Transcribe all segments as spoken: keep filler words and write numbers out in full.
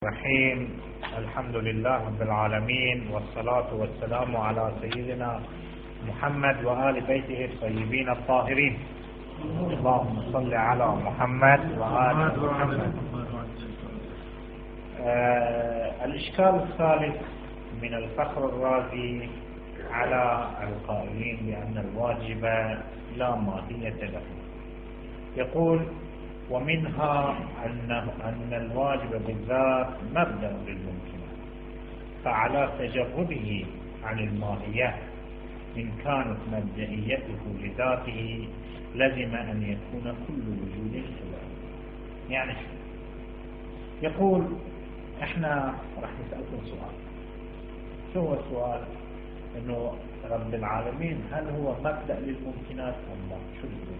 الرحيم. الحمد لله رب العالمين، والصلاة والسلام على سيدنا محمد وآل بيته الطيبين الطاهرين. اللهم صل على محمد وآل محمد. آه الإشكال الثالث من الفخر الرازي على القائلين بأن الواجب لا ماهية له. يقول: ومنها أن أن الواجب بالذات مبدأ للممكنات، فعلى تجرده عن الماهية إن كانت مبدئيته لذاته لزم أن يكون كل وجود سواء. يعني يقول: احنا راح نسألكم سؤال. شو هو السؤال؟ انه رب العالمين هل هو مبدأ للممكنات أم لا؟ شو بيقول؟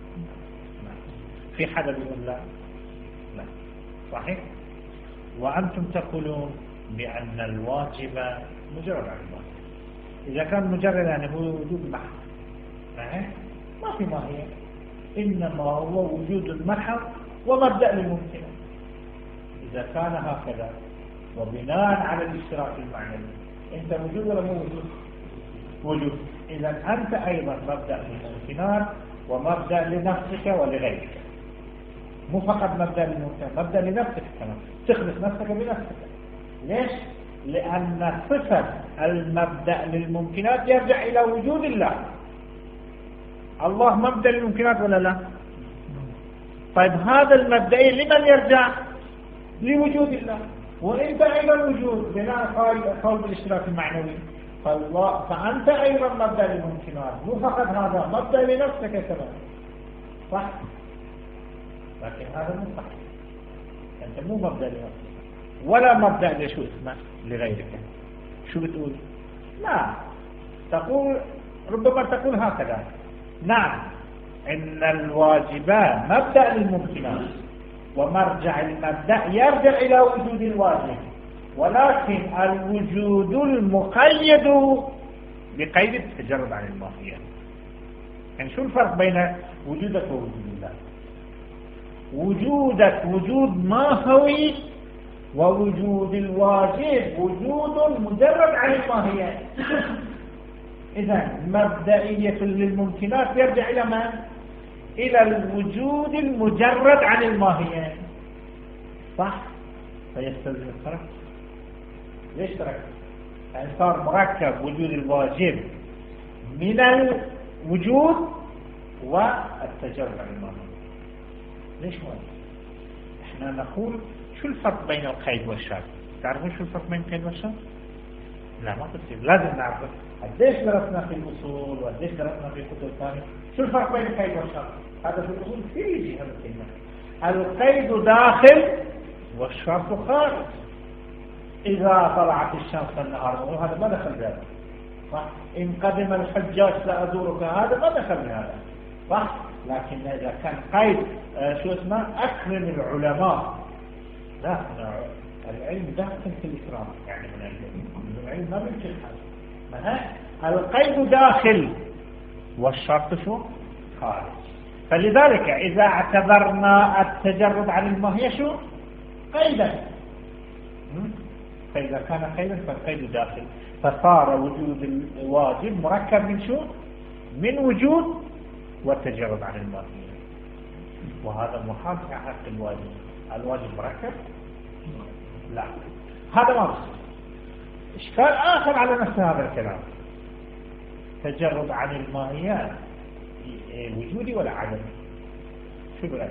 في حدا بيقول لا؟ لا، صحيح؟ وأنتم تقولون بأن الواجب مجرد عن الماهية. إذا كان مجرد يعني هو وجود محض، ما في ماهية، إنما هو وجود محض ومبدأ للممكنات. إذا كان هكذا وبناء على الاشتراك المعنوي، أنت وجود ولا مو وجود؟ وجود. إذا أنت أيضا مبدأ للممكنات ومبدأ لنفسك ولغيرك، مو فقط مبدأ للممكنات، مبدأ لنفسك كمان، تخلص نفسك بنفسك. ليش؟ لأن صفة المبدأ للممكنات يرجع إلى وجود الله. الله مبدأ للممكنات ولا لا؟ طيب هذا المبدأ لمن يرجع؟ لوجود الله. وإنت أيضا وجود بناء قول بالاشتراك المعنوي، فالله فأنت أيضا مبدأ للممكنات، مو فقط هذا، مبدأ لنفسك كمان، صح؟ لكن هذا مو صح. أنت مو مبدأ لنفسك ولا مبدأ لشو اسمه لغيرك. شو بتقول؟ لا، تقول ربما تقول هكذا: نعم، إن الواجبات مبدأ للممكنات ومرجع المبدأ يرجع إلى وجود الواجب، ولكن الوجود المقيد بقيد التجرد عن الماهية. يعني شو الفرق بين وجودك ووجود الله؟ وجودك وجود ماهوي، ووجود الواجب وجود مجرد عن الماهية. إذا مبدئية للممكنات يرجع إلى من؟ إلى الوجود المجرد عن الماهية، صح؟ فيستلزم الفرق. ليش ترك؟ يعني صار مركب وجود الواجب من الوجود والتجرد عن الماهية. ليش هو؟ احنا نقول شو الفرق بين القيد والشرط؟ تعرفون شو الفرق بين القيد والشرط؟ لا، ما تصير، لازم نعرف. قديش درسنا في الأصول وقديش درسنا في كتب ثانية شو الفرق بين القيد والشرط؟ هذا في الأصول كثير يجي هذا الكلمة. القيد داخل والشرط خارج. إذا طلعت الشمس في النهار هذا ما دخل بهذا، صح؟ إن قدم الحجاج سأزورك هذا ما دخل بهذا، صح؟ لكن إذا كان قيد آه شو اسمه أكرم العلماء، لا، العلم داخل في الإكرام، يعني من العلم العلم ما بيمشي الحال. القيد داخل والشرط شو؟ خارج. فلذلك إذا اعتبرنا التجرد عن الماهية شو؟ قيدا، فإذا كان قيدا فالقيد داخل، فصار وجود الواجب مركب من شو؟ من وجود والتجرد عن الماهية. وهذا محال في حق الواجب. الواجب مركب؟ لا، هذا ما بصير. إشكال آخر على نفس هذا الكلام: تجرد عن الماهية وجودي ولا عدم؟ شو برأيكم؟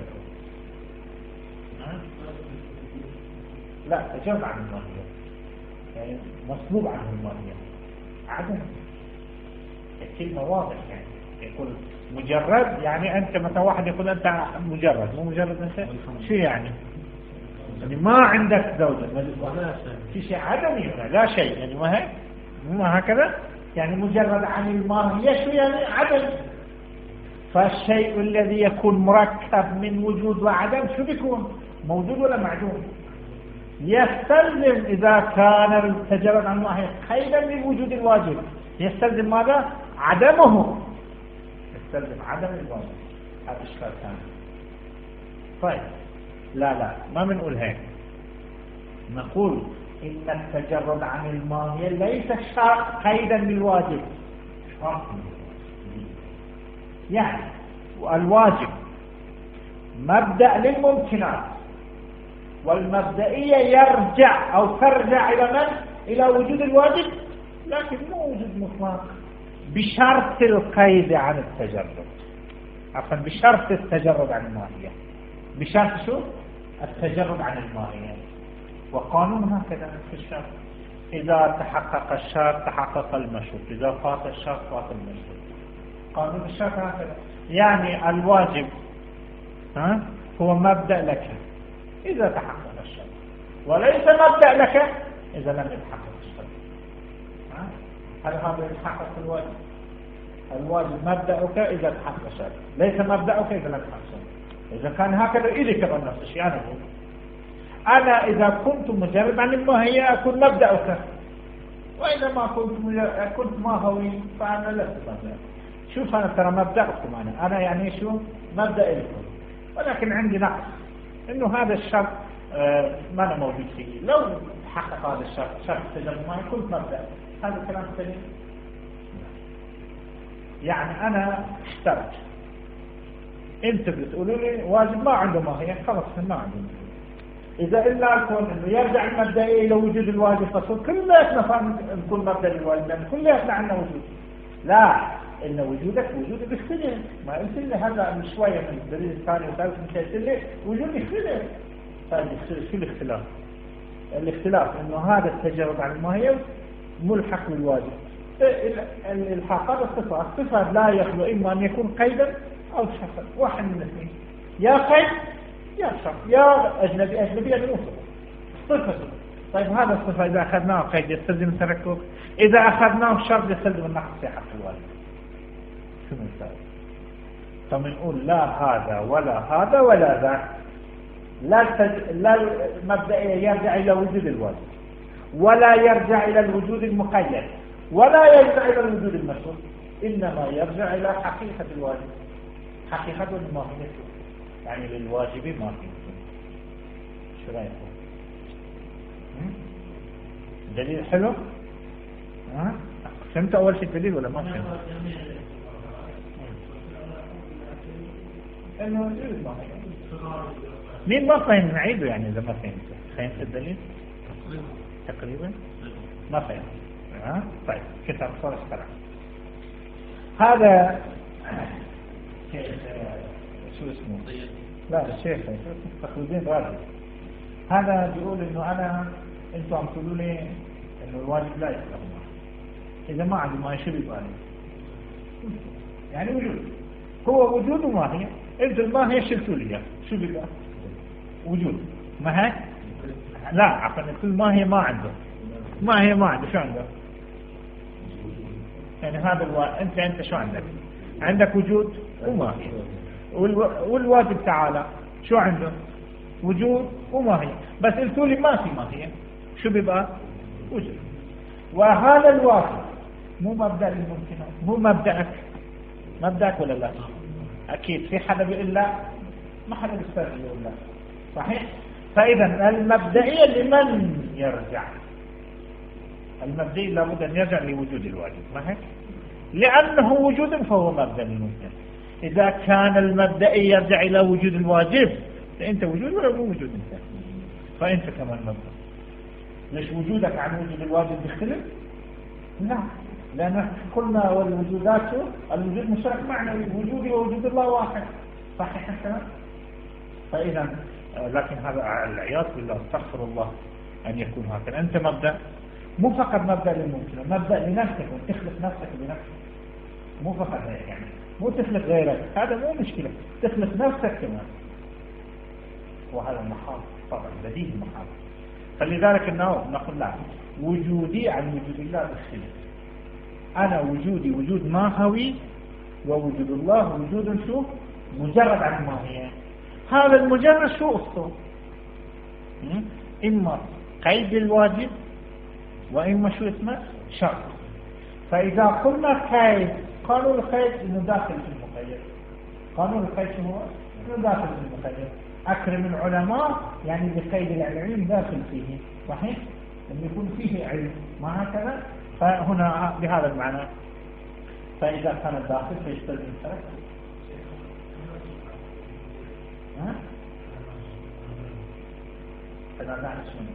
لا، تجرد عن الماهية يعني مطلوب عنه الماهية، عدم الكلمة واضح. يعني يقول مجرد، يعني أنت مثلا واحد يقول أنت مجرد، مو مجرد أنت شو يعني؟ يعني ما عندك زوجة، في شيء عدمي هنا، لا شيء، يعني ما هيك، ما هكذا. يعني مجرد عن الماهية شو يعني؟ عدم. فالشيء الذي يكون مركب من وجود وعدم شو بيكون؟ موجود ولا معدوم؟ يستلزم إذا كان التجرد عن الماهية قيدا لوجود الواجب، يستلزم ماذا؟ عدمه، يستلزم عدم الواجب. هذا إشكال ثاني. طيب لا لا ما بنقول هيك. نقول إن التجرد عن الماهية ليس قيدا للواجب، يعني الواجب مبدأ للممكنات، والمبدئية يرجع أو ترجع إلى من؟ إلى وجود الواجب، لكن مو وجود مطلق بشرط القيد عن التجرد، عفوا بشرط التجرد عن الماهية، بشرط شو؟ التجرد عن الماهية. وقانون هكذا في الشرط، إذا تحقق الشرط تحقق المشروط، إذا فات الشرط فات المشروط. قانون الشرط هكذا، يعني الواجب ها هو مبدأ لك إذا تحقق الشرط، وليس مبدأ لك إذا لم يتحقق الشرط. هل هذا يتحقق الواجب؟ الواجب مبدأك إذا تحقق الشرط، ليس مبدأك إذا لم يتحقق الشرط. إذا كان هكذا إذا كمان نفس الشيء. أنا أقول أنا إذا كنت مجرد عن الماهية أكون مبدأك، وإذا ما كنت كنت ماهوي فأنا لست مبدأك. شوف أنا ترى مبدأكم، أنا أنا يعني شو مبدأ لكم، ولكن عندي نقص إنه هذا الشرط آه ما أنا موجود فيه. لو حقق هذا الشرط شرط التجرد ما كنت مبدأ. هذا الكلام سليم. يعني أنا اشترط، أنت بتقولوا لي واجب ما عنده ماهية، خلاص ما عنده ماهية. إذا إلا الكون إنه يرجع المبدئي إلى وجود الواجب، فصل كلنا فهم نكون مبدأ للواجب، لأن كلنا عندنا وجود. لا، إن وجودك وجودك يختلف. ما قلت لي هذا من شوية من الدليل الثاني وثالث مش قلت لي وجود يختلف. طيب شو الاختلاف؟ الاختلاف إنه هذا التجرد عن الماهية ملحق بالواجب. الحاق هذا الصفة، الصفة لا يخلو إما أن يكون قيدا أو شرطا، واحد من الاثنين، يا قيد يا شرط، يا أجنبي أجنبي يعني مو صفة. طيب هذا الصفة إذا أخذناه قيد يستلزم التركب، إذا أخذناه شرط يستلزم النقص في حق الواجب. شو مثال؟ طب نقول لا هذا ولا هذا ولا ذاك، لا تج... لا مبدأ يرجع إلى وجود الواجب، ولا يرجع إلى الوجود المقيد، ولا يرجع إلى الوجود المشروط، إنما يرجع إلى حقيقة الواجب، حقيقة الماهية، يعني للواجب ماهية. شو رأيكم؟ دليل حلو؟ ها؟ فهمت أول شيء الدليل ولا ما فهمت؟ إنه وجود الماهية. مين ما فهم نعيده يعني إذا ما فهمت؟ فهمت الدليل؟ تقريبا؟ ما فهمت. ها؟ طيب كتاب صالح طلع. هذا شو اسمه؟ لا الشيخ تقريبا راجل. هذا بيقول إنه أنا أنتم عم تقولوا لي إنه الواجب لا يخلق إذا ما عندي ما يشبه يبقى يعني وجود، هو وجود وماهية. أنتم الماهية شلتوا لي شو بيبقى؟ وجود. ما هيك؟ لا عفوا كل ماهية ما عنده، ماهية ما عنده. شو عنده؟ يعني هذا الو... أنت أنت شو عندك؟ عندك وجود وماهية. والو... والواجب تعالى شو عنده؟ وجود وماهية. بس قلتوا لي ما في ماهية، شو بيبقى؟ وجود. وهذا الواجب مو مبدأ للممكنات، مو مبدأك. مبدأك ولا لا؟ أكيد في حدا بيقول لا، ما حدا بيسترجع يقول لا، صحيح؟ فإذا المبدئية لمن يرجع؟ المبدئي لابد أن يرجع لوجود الواجب، ما هيك؟ لأنه وجود فهو مبدأ للممكن. إذا كان المبدئي يرجع إلى وجود الواجب، فأنت وجود ولا مو وجود أنت؟ فأنت كمان مبدأ. ليش وجودك عن وجود الواجب يختلف؟ لا، لأن قلنا والوجودات الوجود مشترك معنوي، وجودي ووجود الله واحد، صحيح الكلام؟ فإذا لكن هذا العياذ بالله، استغفر الله أن يكون هكذا. أنت مبدأ، مو فقط مبدأ للممكن، مبدأ لنفسك وتخلق نفسك بنفسك، مو فقط هيك يعني، مو تخلق غيرك، هذا مو مشكلة، تخلق نفسك كمان، وهذا محال طبعا، بديهي محال. فلذلك إنه نقول لا، وجودي عن وجود الله بخلاف. أنا وجودي وجود ماهوي، ووجود الله وجود شو؟ مجرد عن الماهية. هذا المجرد شو أصله؟ إما قيد الواجب، وإما شو اسمه؟ شرط. فإذا قلنا قيد، قانون القيد إنه داخل في المقيد. قانون القيد شو هو؟ إنه داخل في المقيد. أكرم العلماء يعني بقيد العلم داخل فيه، صحيح؟ أن يكون فيه علم، ما هكذا؟ فهنا بهذا المعنى. فإذا كان الداخل فيستلزم الترك. ها؟ أنا لا أسمع.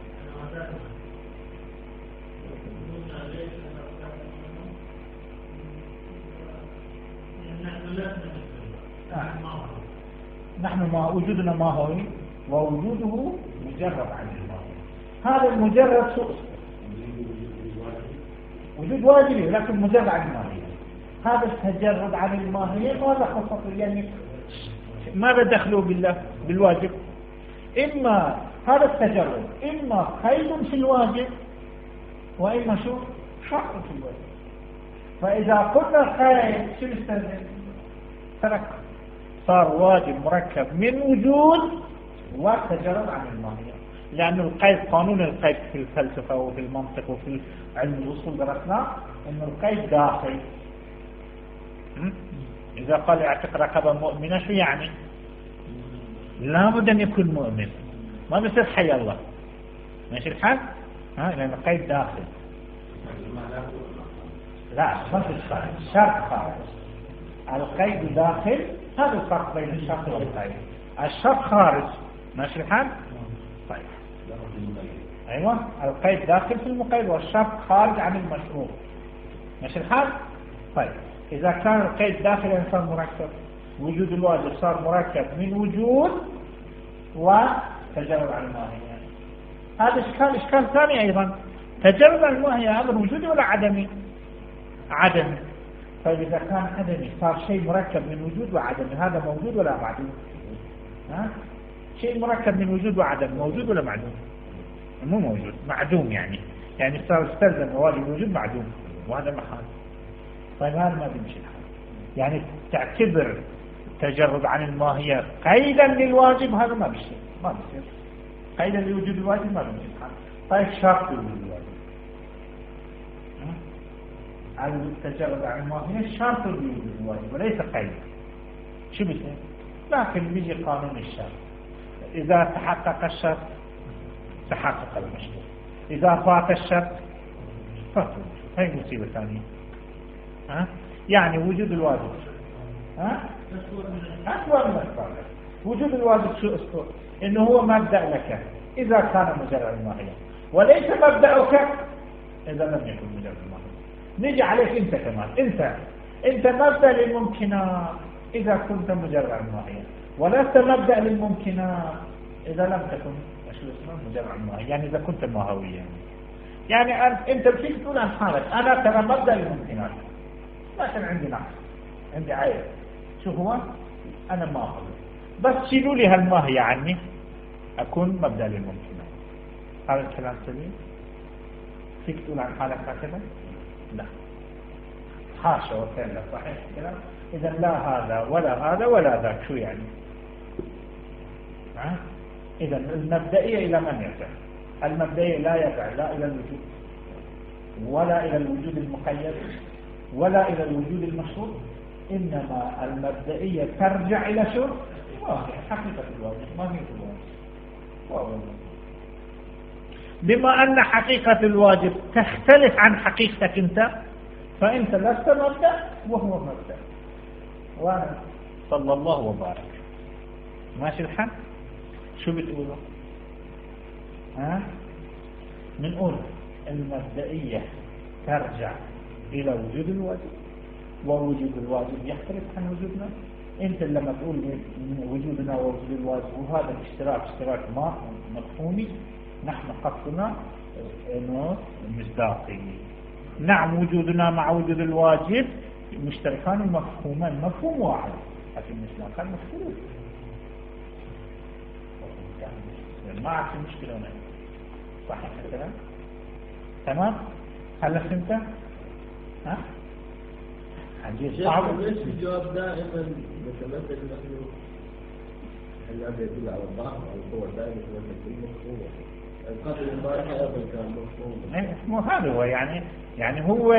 نحن ما وجودنا ما هو ووجوده مجرد عن الماهية. هذا المجرد سوء وجود واجبي لكن مجرد عن الماهية. هذا التجرد عن الماهية ماذا خصص يعني ماذا دخلوا بالله بالواجب؟ إما هذا التجرد إما قيد في الواجب وإما شو شرط في الواجب. فإذا قلنا قيد شو نستخدم؟ ترك، صار واجب مركب من وجود وتجرد عن الماهية. لأن القيد قانون القيد في الفلسفة وفي المنطق وفي علم الوصول درسناه أن القيد داخل. إذا قال اعتق رقبة مؤمنة شو يعني؟ لا بد أن يكون مؤمن، ما بيصير حي الله، ماشي الحال؟ ها لأن القيد داخل. لا ما في الشرط، الشرط خارج، القيد داخل. هذا الفرق بين الشرط والقيد. الشرط خارج، ماشي الحال؟ طيب أيوة، القيد داخل في المقيد والشرط خارج عن المشروط، ماشي الحال؟ طيب إذا كان القيد داخل الإنسان مركب، وجود الواجب صار مركب من وجود وتجرد عن الماهية. هذا إشكال إشكال ثاني أيضا، تجرد عن الماهية هذا وجودي ولا عدمي؟ عدمي. طيب إذا كان عدمي صار شيء مركب من وجود وعدمي، هذا موجود ولا معدوم؟ ها؟ شيء مركب من وجود وعدم موجود ولا معدوم؟ مو موجود، معدوم يعني يعني صار استلزم واجب وجود معدوم وهذا محال. طيب هذا ما بيمشي الحال. يعني تعتبر تجرد عن الماهية قيدا للواجب، هذا ما بيصير، ما بيصير قيدا لوجود الواجب، ما بيمشي الحال. طيب شرط لوجود الواجب، التجرد عن الماهية شرط لوجود الواجب وليس قيد. شو بيصير؟ لكن بيجي قانون الشرط، إذا تحقق الشرط تحقق المشروط، إذا فات الشرط فات المشروط. هاي مصيبة ثانية. ها؟ يعني وجود الواجب ها؟ أسوأ من الأسباب. وجود الواجب شو أسوأ؟ إنه هو مبدأ لك إذا كان مجرد الماهية، وليس مبدأك إذا لم يكن مجرد الماهية. نيجي عليك أنت كمان، أنت أنت مبدأ للممكنات إذا كنت مجرد الماهية، ولست مبدأ للممكنات إذا لم تكن شو اسمه مجرد الماهية. يعني إذا كنت ماهويا، يعني أنت بتيجي تقول عن حالك أنا ترى مبدأ للممكنات لكن عندي نقص، عندي عيب. شو هو؟ أنا ماهوي، بس شيلوا لي هالماهية عني أكون مبدأ للممكنات. هذا الكلام سليم؟ فيك تقول عن حالك هكذا؟ لا، حاشا وكلا، صحيح الكلام؟ إذا لا هذا ولا هذا ولا ذاك، شو يعني؟ ها؟ إذا المبدئية إلى من يرجع؟ المبدئية لا يرجع لا إلى الوجود ولا إلى الوجود المقيد ولا إلى الوجود المشروط، إنما المبدئية ترجع إلى شو؟ حقيقة الواجب، ما هي الواجب. بما أن حقيقة الواجب تختلف عن حقيقتك أنت، فأنت لست مبدأ وهو مبدأ. وأنا صلى الله وبارك. ماشي الحال؟ شو بتقولوا؟ ها؟ بنقول المبدئية ترجع إلى وجود الواجب، ووجود الواجب يختلف عن وجودنا. أنت لما تقول وجودنا ووجود الواجب وهذا الاشتراك اشتراك ما مفهومي، نحن قصدنا انه مصداقي. نعم وجودنا مع وجود الواجب مشتركان مفهومان، مفهوم واحد لكن مشتركان مختلف. ما عاد في مشكلة هنا، صحيح الكلام؟ تمام؟ هل فهمت؟ ها؟ عندي صعب. ليش الجواب دائما متمثل نحن الذي يدل على الضعف او القوة دائما يتمثل بالمفهوم. القاتل البارحة أيضا كان مفهوم. مو هذا هو يعني يعني هو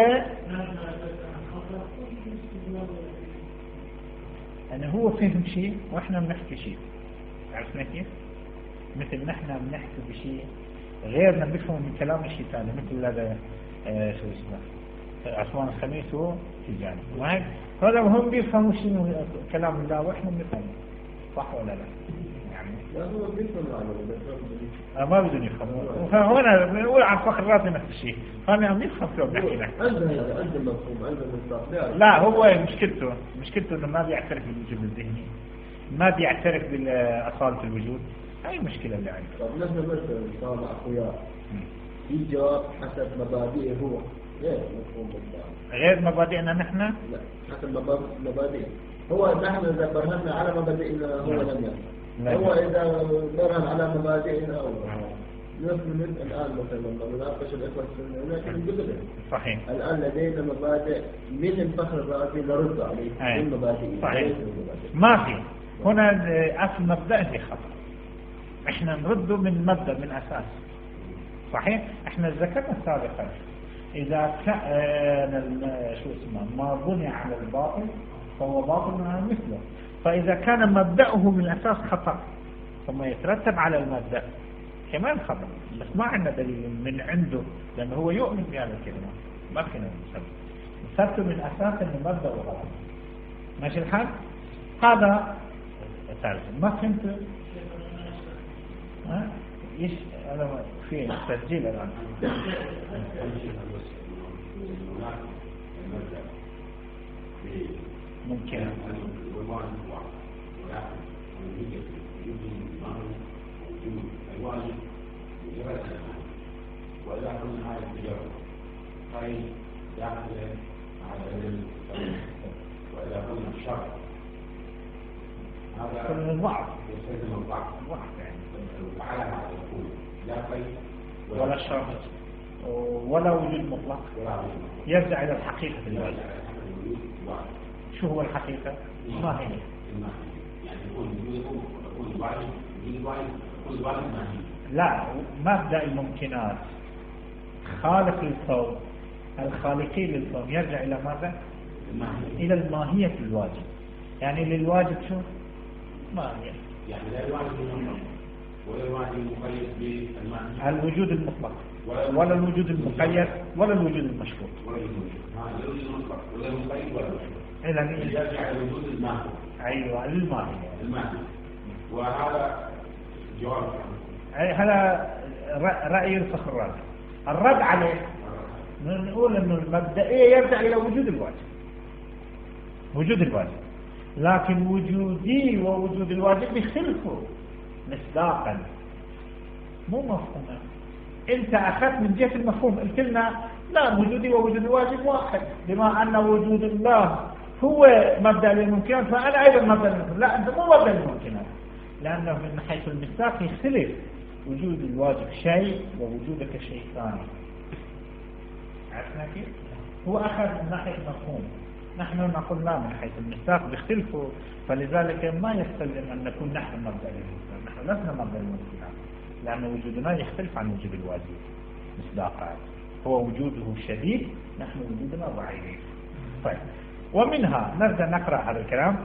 يعني هو فهم شيء واحنا بنحكي شيء. عرفنا كيف؟ مثل نحن بنحكي بشيء غيرنا بيفهم من كلام شيء ثاني، مثل هذا آه شو اسمه عثمان الخميس هو تجاني وهيك، هذا هم بيفهموا شيء كلام الله واحنا بنفهم، صح ولا لا؟ يعني لا هو بيفهم عنه ما بدهم يفهموا، فهنا بنقول عن فخر الرازي نفس الشيء، فانا عم يفهم شو بنحكي لك. عنده عنده مفهوم، عنده مصطلح. لا هو مشكلته مشكلته انه ما بيعترف بالوجود الذهني، ما بيعترف بأصالة الوجود، هاي المشكلة اللي عنده. طب نحن مثلا صار أخويا في جواب حسب مبادئه هو غير مفهوم بالضبط. غير مبادئنا نحن؟ لا حسب مبادئه هو، نحن إذا برهنا على مبادئنا هو لم يفهم، هو إذا برهن على مبادئنا هو نحن الآن مثلا نناقش الإخوة السنة نقول صحيح. الآن لدينا مبادئ من الفخر الرازي نرد عليه من مبادئه. صحيح. ما في هنا أصل مبدأه خطأ، احنا نرده من مبدأ من أساس. صحيح. احنا ذكرنا سابقا إذا كان شو اسمه ما بني على الباطل فهو باطل مثله، فإذا كان مبدأه من الأساس خطأ ثم يترتب على المبدأ كمان خطأ، بس ما عندنا دليل من عنده لأنه هو يؤمن بهذا الكلمة، ما فينا نثبت نثبته من أساس أنه مبدأ غلط. ماشي الحال؟ هذا ثالث. ما فهمت؟ ها؟ إيش أنا في تسجيل الآن. ممكن. وإذا كنا هذا التجارة فهي داخلة على وإذا كنا الشر هذا كل الوعظ يستلزم الضعف الوعظ يعني على هذا يقول لا خير ولا شر ولا وجود مطلق، يرجع إلى الحقيقة الواجب. شو هو الحقيقة؟ ما هي؟ يعني يكون يكون واجب يكون واجب يكون واجب ما هي. لا، مبدأ الممكنات خالق الكون الخالقين للكون يرجع إلى ماذا؟ الماهية. إلى الماهية الواجب. يعني للواجب شو؟ ماهية. يعني لا الواجب المطلق ولا الواجب المقيد بالماهية. الوجود المطلق ولا الوجود المقيد ولا الوجود المشروط. ولا الوجود المطلق ولا المقيد ولا المشروط. إذا يرجع إلى الوجود الماهي. أيوة الماهية. الماهي. وهذا جواب. هذا رأي الفخر الرازي. الرد عليه نقول أنه المبدئية يرجع إلى وجود الواجب، وجود الواجب، لكن وجودي ووجود الواجب يختلفوا مصداقا، مو مفهوما. أنت أخذت من جهة المفهوم، قلت لنا لا وجودي ووجود الواجب واحد، بما أن وجود الله هو مبدأ للممكنات فأنا أيضا مبدأ للممكنات. لا، أنت مو مبدأ للممكنات، لأنه من حيث المصداق يختلف، وجود الواجب شيء ووجودك شيء ثاني. عرفنا كيف؟ هو أخذ من ناحية مفهوم، نحن نقول لا، من حيث المصداق بيختلفوا، فلذلك ما يستلزم أن نكون نحن مبدأ للممكنات، نحن لسنا مبدأ للممكنات، لأن وجودنا يختلف عن وجود الواجب مصداقا، هو وجوده شديد، نحن وجودنا ضعيف. طيب، ومنها نرجع نقرأ هذا الكلام،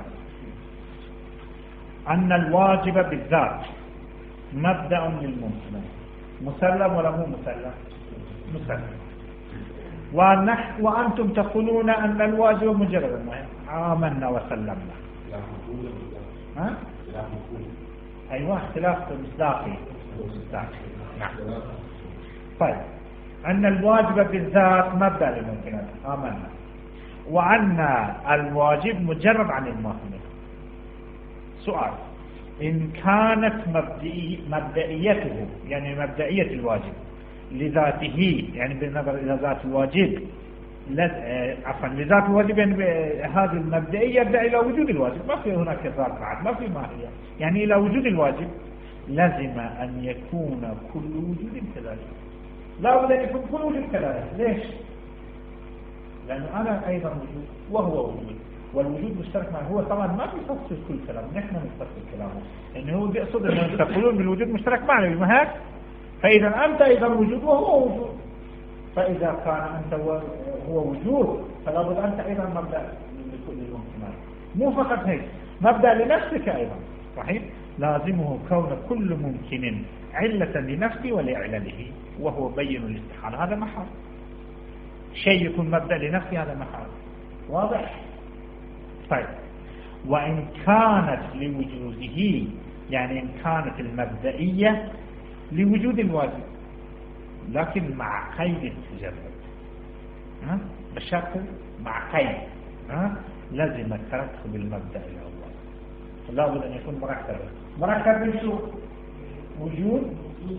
أن الواجب بالذات مبدأ للممكن، مسلم ولا مو مسلم؟ مسلم. ونحن وأنتم تقولون أن الواجب مجرد آمنا وسلمنا. ها؟ أيوة، اختلاف مصداقي. نعم. طيب، أن الواجب بالذات مبدأ للممكنات، آمنا، وأن الواجب مجرد عن الماهية. سؤال: إن كانت مبدئي مبدئيته يعني مبدئية الواجب لذاته، يعني بالنظر إلى ذات الواجب، عفوا لذات الواجب، يعني هذه المبدئية يرجع إلى وجود الواجب، ما في هناك ذات بعد، ما في ماهية، يعني إلى وجود الواجب، لازم أن يكون كل وجود كذلك. لا بد أن يكون كل وجود كذلك. ليش؟ لأنه أنا أيضا وجود وهو وجود، والوجود مشترك معه. هو طبعا ما بيفسر كل كلام، نحن نفسر كلامه، إنه هو بيقصد أنه تقولون بالوجود مشترك معنا بما هيك، فإذا أنت أيضا وجود وهو وجود، فإذا كان أنت هو وجود فلا بد أنت أيضا مبدأ لكل الممكنات، مو فقط هيك، مبدأ لنفسك أيضا. صحيح؟ لازمه كون كل ممكن علة لنفسه ولعلله، وهو بين الاستحالة. هذا محال. شيء يكون مبدأ لنفسه هذا محال. واضح؟ طيب، وإن كانت لوجوده، يعني إن كانت المبدئية لوجود الواجب لكن مع قيد التجرد، ها؟ بشرط مع قيد، ها؟ لازم الترتب بالمبدأ الأول، لابد أن يكون مركبا. مركب من شو؟ وجود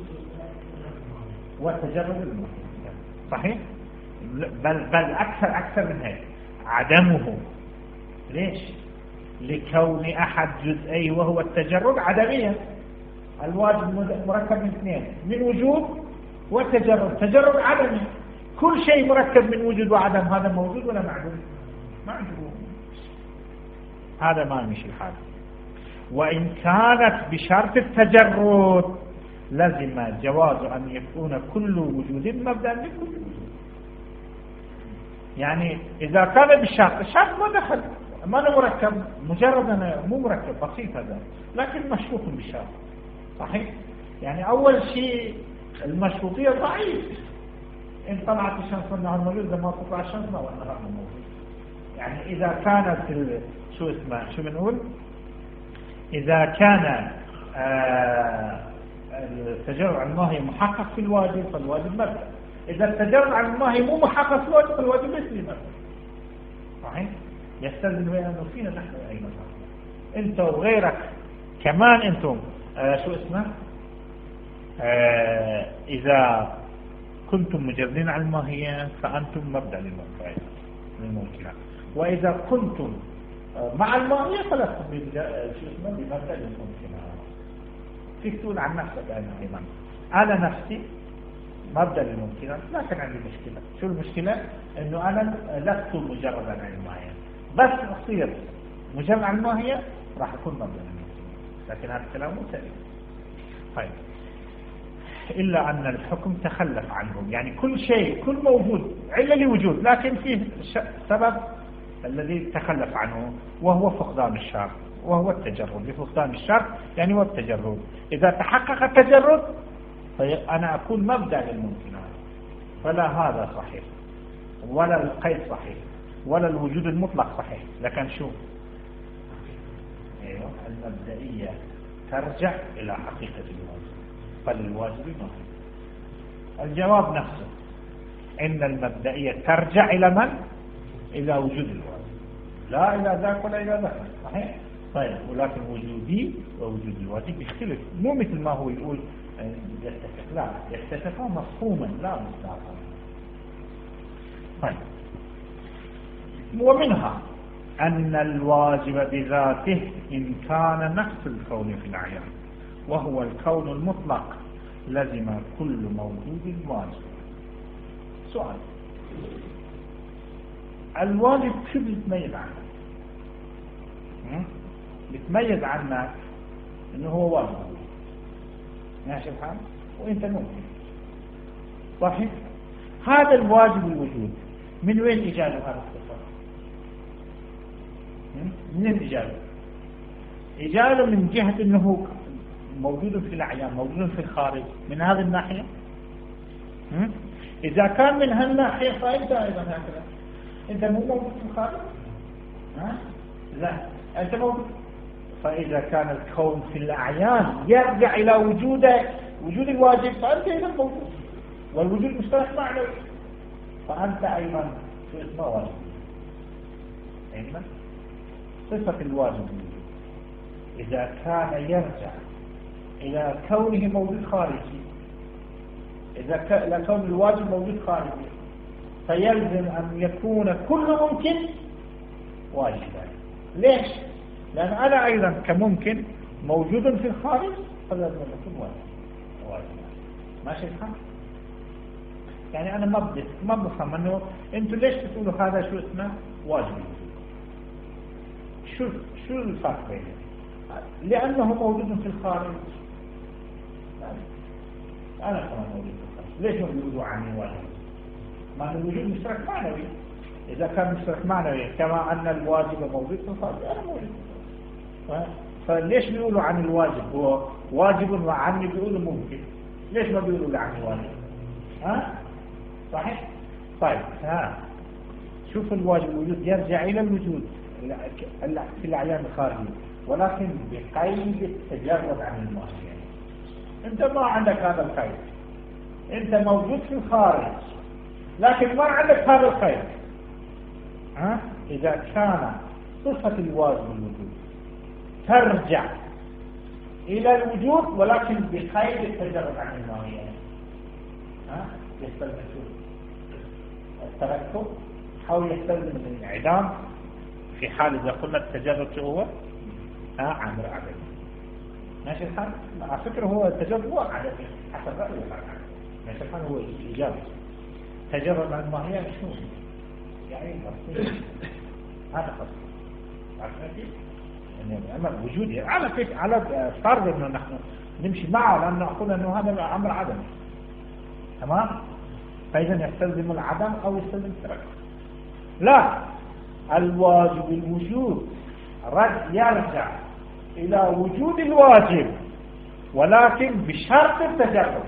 وتجرد الموجود. صحيح؟ بل بل أكثر أكثر من هيك، عدمه. ليش؟ لكون أحد جزئي وهو التجرد عدمية. الواجب مركب من اثنين، من وجود وتجرد. تجرد عدمي. كل شيء مركب من وجود وعدم، هذا موجود ولا معدوم؟ معدوم. هذا ما يمشي الحال. وإن كانت بشرط التجرد لازم جواز أن يكون كل وجود مبدأ لكل وجود. يعني إذا كان بالشرط، الشرط ما دخل، ما مركب، مجرد أنه مو مركب، بسيط هذا، لكن مشروط بالشرط. صحيح؟ يعني أول شيء المشروطية ضعيف. إن طلعت الشمس والنهار موجود، إذا ما تطلع الشمس ما والنهار موجود. يعني إذا كانت شو اسمه شو بنقول؟ إذا كان آه التجرد عن الماهي محقق في الواجب فالواجب مبدأ. إذا التجرد عن الماهي مو محقق في الواجب فالواجب ليس مبدأ. صحيح؟ يستلزم أنه فينا نحن أيضا، أنت وغيرك كمان أنتم آه شو اسمه آه إذا كنتم مجردين عن الماهية فأنتم مبدأ للممكنات، وإذا كنتم آه مع الماهية فلستم شو اسمه بمبدأ للممكنات. فيك تقول عن نفسك أنا أيضا، أنا نفسي مبدأ للممكنات، لكن عندي مشكلة. شو المشكلة؟ إنه أنا لست مجردا عن الماهية، بس أصير مجرد عن الماهية راح أكون مبدأ للممكنات، لكن هذا الكلام مو سليم. طيب، إلا أن الحكم تخلف عنهم، يعني كل شيء كل موجود علة لوجود، لكن فيه سبب الذي تخلف عنه وهو فقدان الشرط، وهو التجرد. بفقدان الشرط يعني هو التجرد. إذا تحقق التجرد فأنا أكون مبدأ للممكنات، فلا هذا صحيح ولا القيد صحيح ولا الوجود المطلق صحيح. لكن شو؟ أيوة، المبدئية ترجع إلى حقيقة الواجب، فللواجب ما هو. الجواب نفسه، إن المبدئية ترجع إلى من؟ إلى وجود الواجب، لا إلى ذاك ولا إلى ذاك. صحيح؟ طيب، ولكن وجودي ووجود الواجب يختلف، مو مثل ما هو يقول يتفق، لا، يتفق مفهوما لا مصداقا. طيب، ومنها أن الواجب بذاته إن كان نفس الكون في العيان وهو الكون المطلق لزم كل موجود واجب. سؤال، الواجب شو بيتميز عنه؟ بيتميز عنك انه هو واجب، ماشي الحال، وانت ممكن. صحيح؟ هذا الواجب الوجود من وين اجاله هذا الصفة؟ من اجاله؟ اجاله من جهة انه موجود في الأعيان، موجود في الخارج، من هذه الناحية. إذا كان من هالناحية فأنت أيضا هكذا، أنت مو موجود في الخارج؟ ها؟ لا، أنت موجود. فإذا كان الكون في الأعيان يرجع إلى وجودك، وجود الواجب، فأنت أيضا موجود، والوجود مشترك معنوي، فأنت أيضا في اسمه واجب. أيضا صفة الواجب إذا كان يرجع إلى كونه موجود خارجي، إذا كان كون الواجب موجود خارجي فيلزم أن يكون كل ممكن واجبا. ليش؟ لأن أنا أيضا كممكن موجود في الخارج فلازم يكون واجبا. ماشي الحال؟ يعني أنا ما بدي ما بفهم أنه أنتوا ليش بتقولوا هذا شو اسمه واجب؟ شو شو الفرق بينه؟ لأنه موجود في الخارج. أنا كمان موجود في الخارج، ليش هم يقولوا عني واجب؟ مع أن الوجود مشترك معنوي. إذا كان مشترك معنوي كما أن الواجب موجود في الخارج، أنا موجود في الخارج. فليش بيقولوا عن الواجب هو واجب وعني بيقولوا ممكن؟ ليش ما بيقولوا عن الواجب؟ ها صحيح؟ طيب ها شوف الواجب الوجود يرجع إلى الوجود في الأعيان الخارجية ولكن بقيد التجرد عن الماهية. أنت ما عندك هذا القيد، أنت موجود في الخارج لكن ما عندك هذا القيد. ها إذا كان صفة الواجب الوجود ترجع إلى الوجود ولكن بقيد التجرد عن الماهية، ها يستلزم التركب أو يستلزم الانعدام في حال إذا قلنا التجرد هو ها عامل عددي. ماشي الحال؟ على فكرة هو التجرد هو عددي حسب رأي الحال. ماشي الحال هو إيجابي. تجرد عن الماهية شنو؟ يعني هذا قصد. عرفنا كيف؟ يعني أما وجودي على فكرة على فرض إنه نحن نمشي معه لأن نقول إنه هذا أمر عدمي. تمام؟ فإذا يستلزم العدم أو يستلزم الترك. لا، الواجب الوجود رد يرجع إلى وجود الواجب ولكن بشرط التجرد.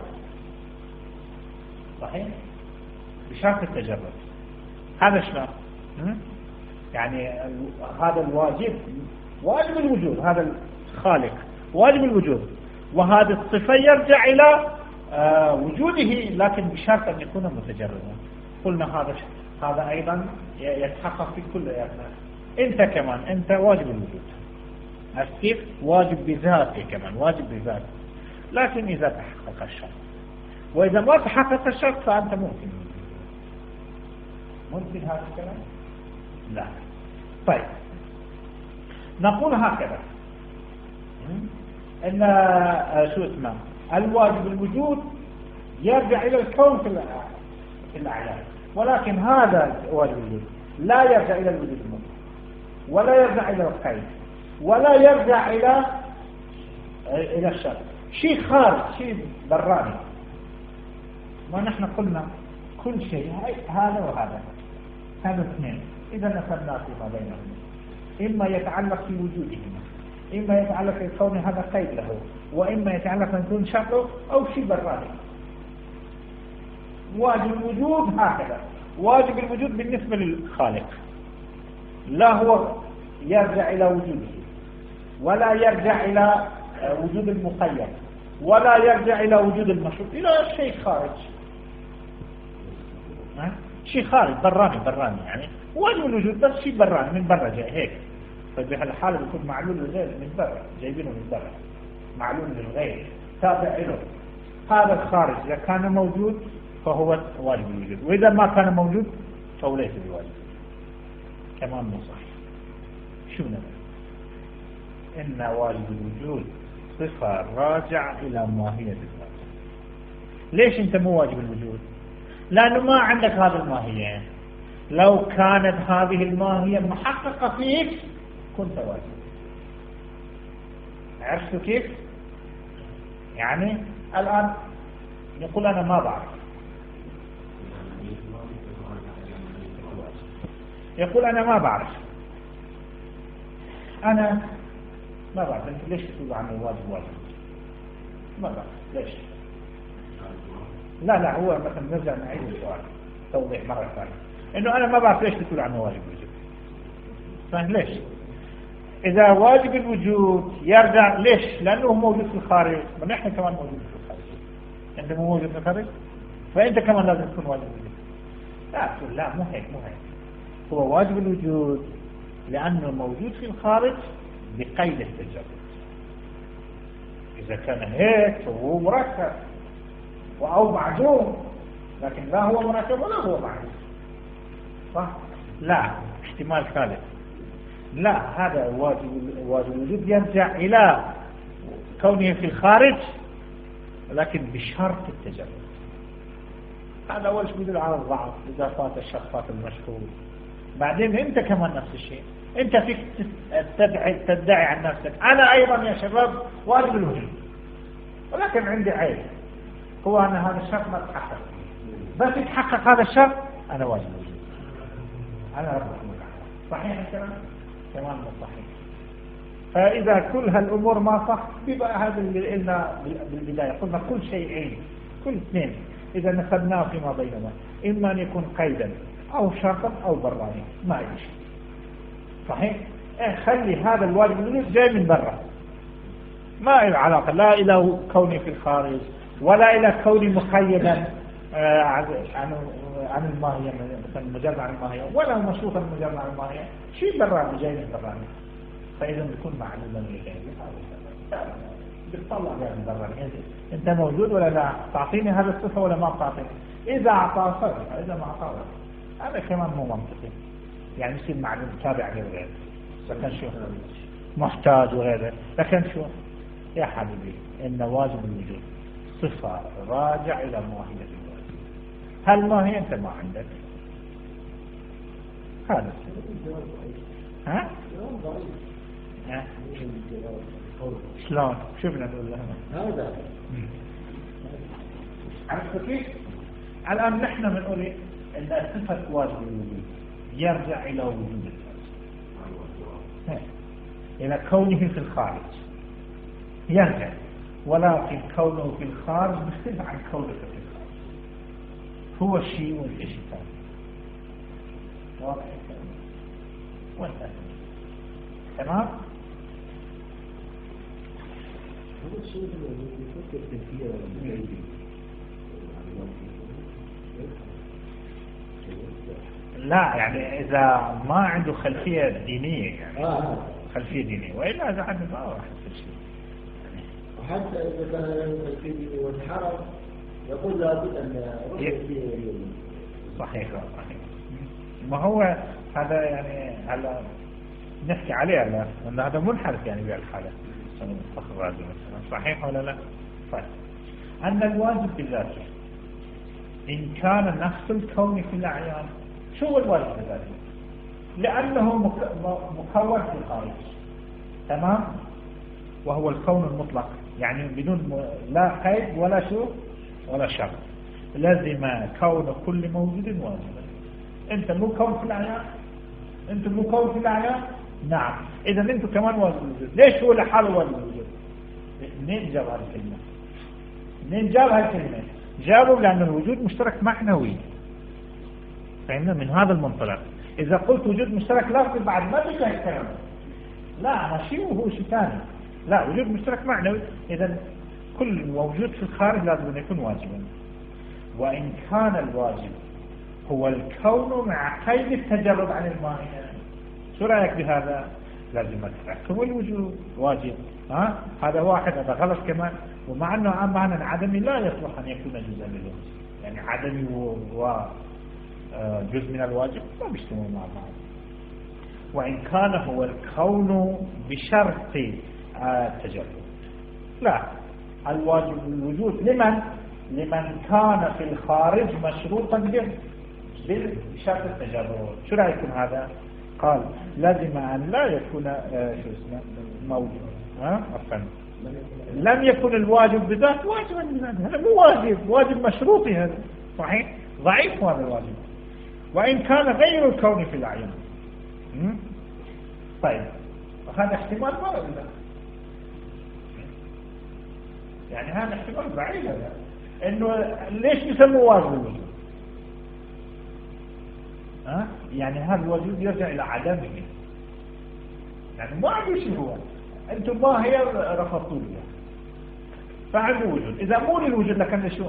صحيح؟ بشرط التجرد. هذا شلون؟ يعني هذا الواجب واجب الوجود، هذا الخالق واجب الوجود، وهذه الصفة يرجع إلى آه وجوده لكن بشرط أن يكون متجردا. قلنا هذا هذا أيضا يتحقق في كل آياتنا. أنت كمان أنت واجب الوجود، كيف؟ واجب بذاته كمان واجب بذاته، لكن إذا تحقق الشرط. وإذا ما تحقق الشرط فأنت ممكن ممكن هذا الكلام؟ لا. طيب نقول هكذا ان شو اسمه الواجب الوجود يرجع الى الكون في الاعيان، ولكن هذا واجب الوجود لا يرجع الى الوجود المطلق ولا يرجع الى القيد ولا يرجع الى الى الشرط، شيء خارج شيء براني. ما نحن قلنا كل شيء هذا وهذا هذا اثنين اذا نسبنا فيما بينهم إما يتعلق في وجودهما، إما يتعلق في كون هذا قيد له، وإما يتعلق أن يكون شرطه أو شيء براني. واجب الوجود هكذا، واجب الوجود بالنسبة للخالق لا هو يرجع إلى وجوده ولا يرجع إلى وجود المقيد ولا يرجع إلى وجود المشروط، إلى شيء خارج، شيء خارج براني براني يعني واجب الوجود بس شيء براني من برا جاي هيك. فبهالحالة بيكون معلول للغير من برا، جايبينه من برا معلول للغير تابع له. هذا الخارج إذا كان موجود فهو واجب الوجود، وإذا ما كان موجود فهو ليس بواجب. كمان مو صحيح. شو نقول؟ إن واجب الوجود صفة راجع إلى ماهية الذات. ليش أنت مو واجب الوجود؟ لأنه ما عندك هذه الماهية. لو كانت هذه الماهية محققة فيك كنت واجب. عرفتوا كيف؟ يعني الآن يقول أنا ما بعرف، يقول أنا ما بعرف أنا ما بعرف أنت ليش تقول عن الواجب واجب؟ ما بعرف ليش؟ لا لا هو مثلا نرجع نعيد السؤال توضيح مرة ثانية إنه أنا ما بعرف ليش تقول عنه واجب الوجود. فاهم ليش؟ إذا واجب الوجود يرجع ليش؟ لأنه موجود في الخارج، ونحن كمان موجود في الخارج. أنت مو موجود في الخارج؟ فأنت كمان لازم تكون واجب الوجود. لا تقول لا مو هيك مو هيك. هو واجب الوجود لأنه موجود في الخارج بقيد التجرد. إذا كان هيك فهو مركب أو معدوم، لكن لا هو مركب ولا هو معدوم. صح؟ لا احتمال ثالث. لا هذا واجب واجب الوجود يرجع إلى كونه في الخارج لكن بشرط التجرد. هذا أول شيء يدل على الضعف إذا فات الشخص فات المشهور. بعدين أنت كمان نفس الشيء، أنت فيك تدعي تدعي عن نفسك أنا أيضا يا شباب واجب الوجود، ولكن عندي عيب هو أن هذا الشرط ما تحقق. بس يتحقق هذا الشرط أنا واجب الوجود، أنا رب العالمين. صحيح الكلام؟ كمان مو صحيح. فإذا كل هالأمور ما صح بيبقى هذا اللي قلنا بالبداية، قلنا كل شيئين كل اثنين إذا نسبناه فيما بيننا إما أن يكون قيدا أو شرطا أو براني ما يجي صحيح. إيه خلي هذا الواجب الوجود جاي من برا، ما له علاقة لا إلى كوني في الخارج ولا إلى كوني مقيدا آه عن عن الماهية مثلا مجرد عن الماهية ولا مشروطا مجرد عن الماهية، شيء براني جاي من براني، فإذا بيكون معلوما لغيره بتطلع بقى من براني أنت موجود ولا لا، تعطيني هذا الصفة ولا ما تعطيني. إذا أعطى صرف، إذا ما أعطى هذا كمان مو منطقي، يعني يصير معلوم تابع للغير، لكن شو محتاج وغيره. لكن شو يا حبيبي إن واجب الوجود صفة راجع إلى ماهية الواجب، هل ماهية أنت ما عندك هذا ها؟ ها؟ شلون شوفنا نقول لهم هذا عرفت كيف؟ الآن نحن بنقول إن صفة واجب الوجود يرجع إلى وجود الواجب، إلى كونه في الخارج يرجع، ولكن كونه في الخارج مختلف عن كونه في الخارج، هو الشيء والشيء ثاني. واضح وانتهى تمام. هذا الشيء اللي يفكر كثيرا لا يعني إذا ما عنده خلفية دينية يعني آه. خلفية دينية، وإلا إذا عنده ما راح يصير شيء. وحتى إذا كان له خلفية دينية وانحرف يقول لابد أن صحيح صحيح. ما هو هذا يعني هلا نحكي عليه هلا أن هذا منحرف يعني بهالحالة صحيح ولا لا؟ طيب أن الواجب بذاته إن كان نفس الكون في الأعيان، شو هو الواجب بذاته؟ لأنه مكون في الخارج تمام، وهو الكون المطلق يعني بدون لا قيد ولا شو ولا شرط، لازم كون كل موجود واجبا. أنت مو كون في الأعيان، أنت مو كون في الأعيان نعم، إذا أنتم كمان واجب الوجود. ليش هو لحاله واجب الوجود؟ منين جاب هذه الكلمة؟ منين جاب هذه الكلمة؟ جابوا لأن الوجود مشترك معنوي، فهمنا من هذا المنطلق. إذا قلت وجود مشترك لفظي بعد ما تجي الكلام، لا أنا شيء وهو شيء ثاني، لا وجود مشترك معنوي، إذا كل موجود في الخارج لازم أن يكون واجبا. وإن كان الواجب هو الكون مع قيد التجرد عن الماهية، شو رأيك بهذا؟ لازم تحكم الوجود واجب، ها هذا واحد، هذا غلط كمان. ومع أنه معنى العدمي لا يصلح أن يكون جزءا للواجب، يعني عدمي وجزء من الواجب ما بيجتمعوا مع بعض. وإن كان هو الكون بشرط التجرد، لا الواجب الوجود لمن؟ لمن كان في الخارج مشروطا بشرط التجرد. شو رأيكم هذا؟ قال لازم أن لا يكون شو اسمه موجود، ها أفهم لم يكن الواجب بذات واجبا بذات، هذا مو واجب، واجب مشروطي هذا صحيح، ضعيف هذا الواجب. وإن كان غير الكون في الأعيان. طيب هذا احتمال ما ولا يعني هذا احتمال بعيد، هذا انه ليش يسموه واجب الوجود؟ ها يعني هذا الوجود يرجع الى عدمه، يعني ما عنده شيء، هو انتم ما هي رفضتوا له فعنده وجود، اذا مو للوجود لكن شو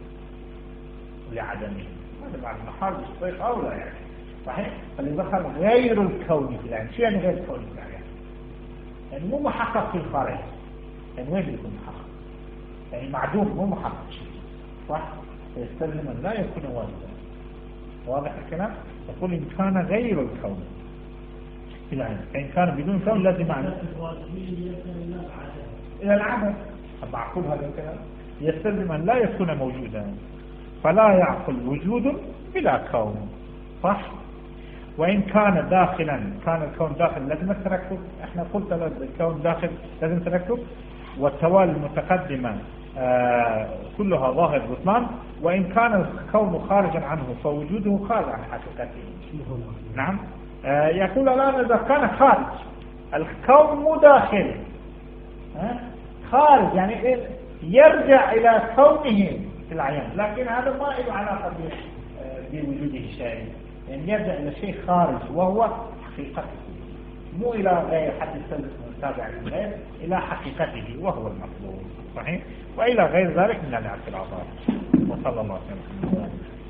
لعدمه، هذا بعد محال بالصيف اولى يعني صحيح. فاللي ذكر غير الكون في العين، شو يعني غير الكون في العين؟ يعني مو محقق في الخارج، يعني وين يكون محقق؟ يعني معدوم مو محقق شيء صح، يستلزم ان لا يكون واجبا. واضح الكلام؟ يقول إن كان غير الكون في العين، فإن كان بدون كون لازم معنى إلى العدم. معقول هذا الكلام؟ يستلزم أن لا يكون موجودا، فلا يعقل وجود بلا كون صح. وإن كان داخلا، كان الكون داخل لازم التركب، احنا قلت الكون داخل لازم التركب، والتوالي المتقدمة آه كلها ظاهر بطلان. وإن كان الكون خارجا عنه فوجوده خارج عن حقيقته. نعم آه يقول الآن إذا كان خارج الكون مو داخل خارج، يعني يرجع إلى كونه في العيان، لكن هذا ما له علاقة بوجوده شيء، يعني يرجع إلى شيء خارج وهو حقيقته، مو إلى غير حد السلس تابع للغير، إلى حقيقته وهو المطلوب. صحيح؟ وإلى غير ذلك من الاعتراضات. وصلى الله عليه وسلم.